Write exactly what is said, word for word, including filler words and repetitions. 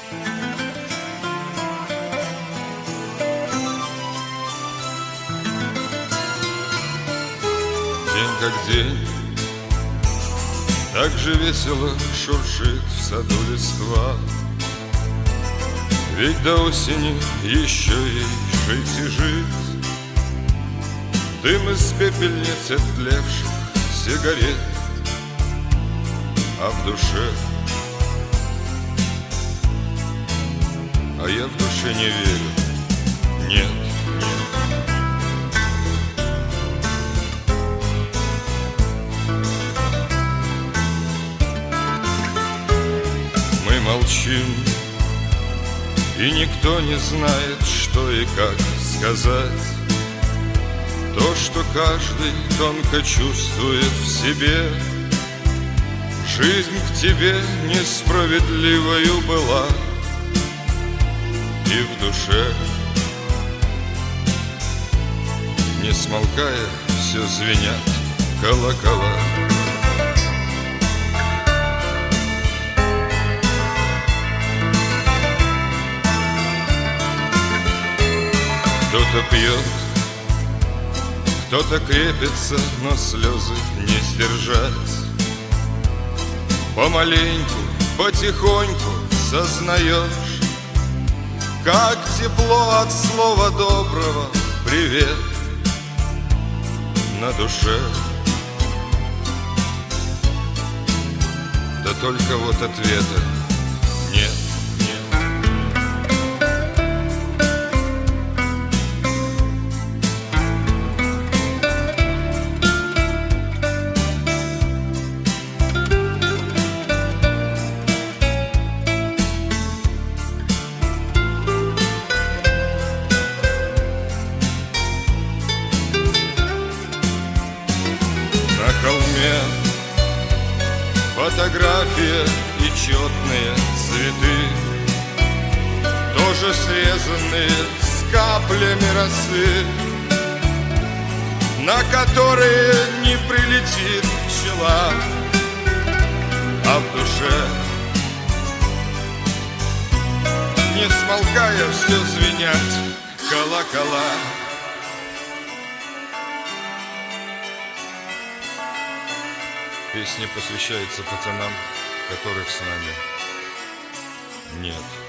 День как день, так же весело шуршит в саду листва. Ведь до осени еще ей жить и жить. Дым из пепельниц оттлевших сигарет, а в душе, а я в душе не верю, нет, нет. Мы молчим, и никто не знает, что и как сказать. То, что каждый тонко чувствует в себе. Жизнь к тебе несправедливою была, и в душе, не смолкая, все звенят колокола. Кто-то пьет, кто-то крепится, но слезы не сдержать. Помаленьку, потихоньку сознаешь, как тепло от слова доброго привет на душе. Да только вот ответа нет. На холме фотография и четные цветы, тоже срезанные с каплями росы, на которые не прилетит пчела, а в душе, не смолкая, все звенят колокола. Песня посвящается пацанам, которых с нами нет.